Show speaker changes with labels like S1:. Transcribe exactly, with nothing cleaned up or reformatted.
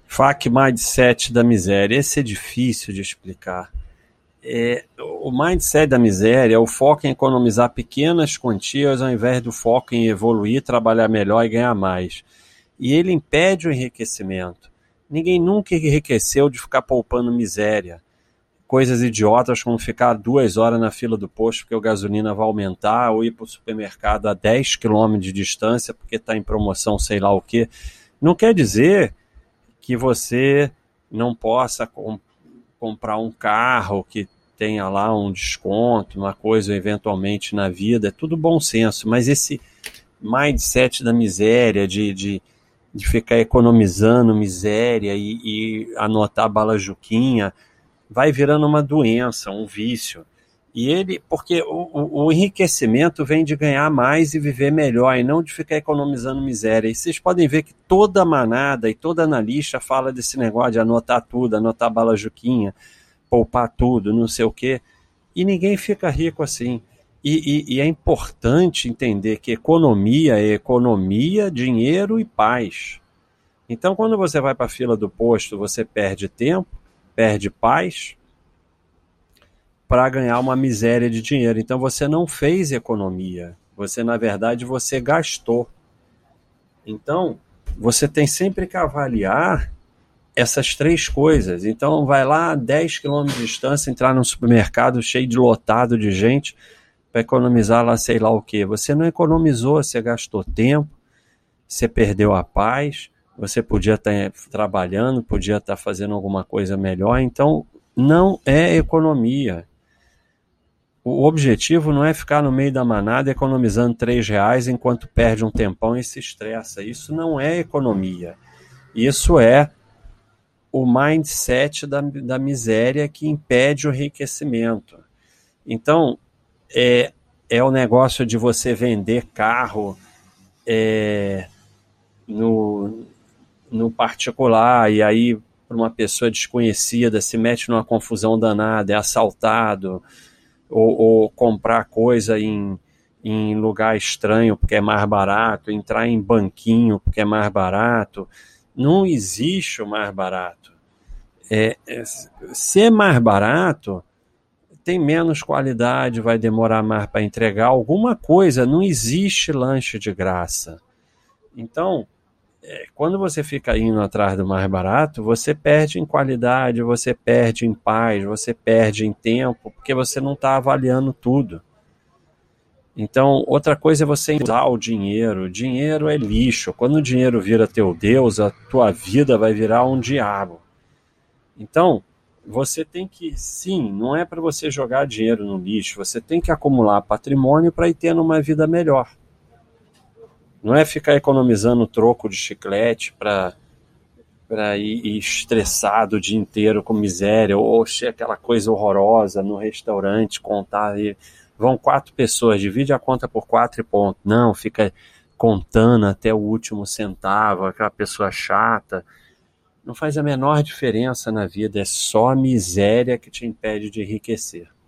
S1: F A Q Mindset da miséria. Esse é difícil de explicar. É, o mindset da miséria é o foco em economizar pequenas quantias ao invés do foco em evoluir, trabalhar melhor e ganhar mais. E ele impede o enriquecimento. Ninguém nunca enriqueceu de ficar poupando miséria. Coisas idiotas como ficar duas horas na fila do posto porque a gasolina vai aumentar, ou ir para o supermercado a dez quilômetros de distância porque está em promoção sei lá o quê. Não quer dizer que você não possa comp- comprar um carro que tenha lá um desconto, uma coisa eventualmente na vida. É tudo bom senso, mas esse mindset da miséria, de, de, de ficar economizando miséria e, e anotar bala juquinha, vai virando uma doença, um vício. E ele, porque o, o, o enriquecimento vem de ganhar mais e viver melhor, e não de ficar economizando miséria. E vocês podem ver que toda manada e toda analista fala desse negócio de anotar tudo, anotar bala juquinha, poupar tudo, não sei o quê. E ninguém fica rico assim. E, e, e é importante entender que economia é economia, dinheiro e paz. Então, quando você vai para a fila do posto, você perde tempo, perde paz, para ganhar uma miséria de dinheiro. Então você não fez economia. Você, na verdade, você gastou. Então, você tem sempre que avaliar essas três coisas. Então, vai lá dez quilômetros de distância, entrar num supermercado cheio de lotado de gente para economizar lá sei lá o quê. Você não economizou, você gastou tempo, você perdeu a paz, você podia estar trabalhando, podia estar fazendo alguma coisa melhor. Então, não é economia. O objetivo não é ficar no meio da manada economizando três reais enquanto perde um tempão e se estressa. Isso não é economia. Isso é o mindset da, da miséria que impede o enriquecimento. Então, é, é o negócio de você vender carro é, no, no particular, e aí para uma pessoa desconhecida se mete numa confusão danada, é assaltado, Ou, ou comprar coisa em, em lugar estranho porque é mais barato, entrar em banquinho porque é mais barato. Não existe o mais barato. É, é, ser mais barato tem menos qualidade, vai demorar mais para entregar alguma coisa. Não existe lanche de graça. Então, é, quando você fica indo atrás do mais barato, você perde em qualidade, você perde em paz, você perde em tempo, porque você não está avaliando tudo. Então, outra coisa é você usar o dinheiro. O dinheiro é lixo. Quando o dinheiro vira teu Deus, a tua vida vai virar um diabo. Então, você tem que, sim, não é para você jogar dinheiro no lixo, você tem que acumular patrimônio para ir tendo uma vida melhor. Não é ficar economizando troco de chiclete para para ir, ir estressado o dia inteiro com miséria, ou aquela coisa horrorosa no restaurante, contar, e vão quatro pessoas, divide a conta por quatro e ponto. Não, fica contando até o último centavo, aquela pessoa chata. Não faz a menor diferença na vida, é só a miséria que te impede de enriquecer.